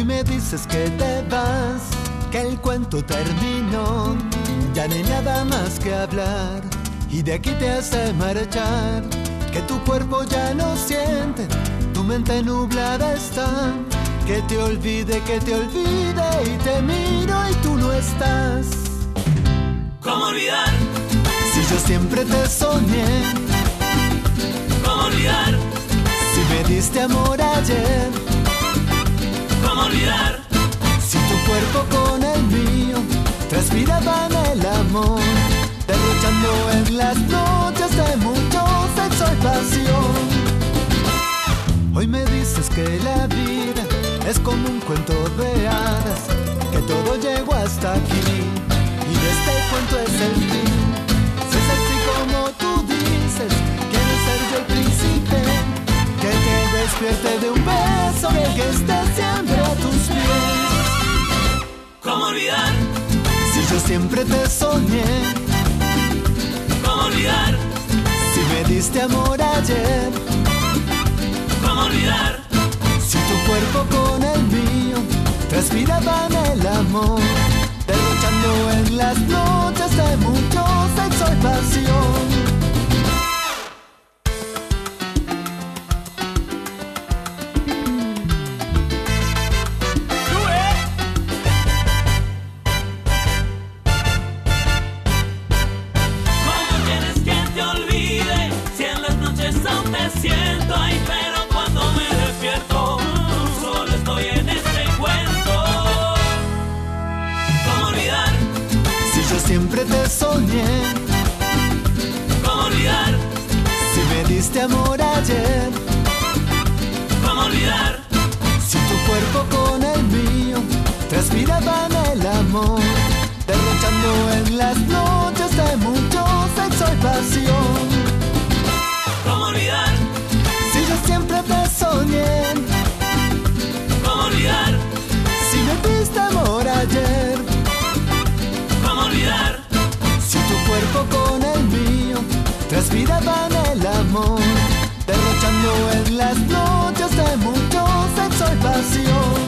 me dices que te vas, que el cuento terminó, ya no hay nada más que hablar, y de aquí te hace marchar, que tu cuerpo ya no siente, tu mente nublada está, que te olvide y te miro y tú no estás. ¿Cómo olvidar? Si yo siempre te soñé. ¿Cómo olvidar? Si me diste amor ayer. ¿Cómo olvidar? Si tu cuerpo con el mío transpiraban el amor, derrochando en las noches de mucho sexo y pasión. Hoy me dices que la vida es como un cuento de hadas, que todo llegó hasta aquí y de este cuento es el fin. Si es así como tú dices, quiero ser yo el príncipe que te despierte de un beso y que esté siempre a tus pies. ¿Cómo olvidar? Si yo siempre te soñé. ¿Cómo olvidar? Si me diste amor ayer. ¿Cómo olvidar? Si tu cuerpo con el mío transpiraban el amor, derrochando en las noches de mucho sexo y pasión. Siento ahí, pero cuando me despierto, solo estoy en este cuento. ¿Cómo olvidar? Si yo siempre te soñé. ¿Cómo olvidar? Si me diste amor ayer. ¿Cómo olvidar? Si tu cuerpo con el mío transpiraban el amor, derrochando en las noches de mucho sexo y pasión. ¿Cómo olvidar? Si yo siempre te soñé. ¿Cómo olvidar? Si me diste amor ayer. ¿Cómo olvidar? Si tu cuerpo con el mío transpiraban el amor, derrochando en las noches de mucho sexo y pasión.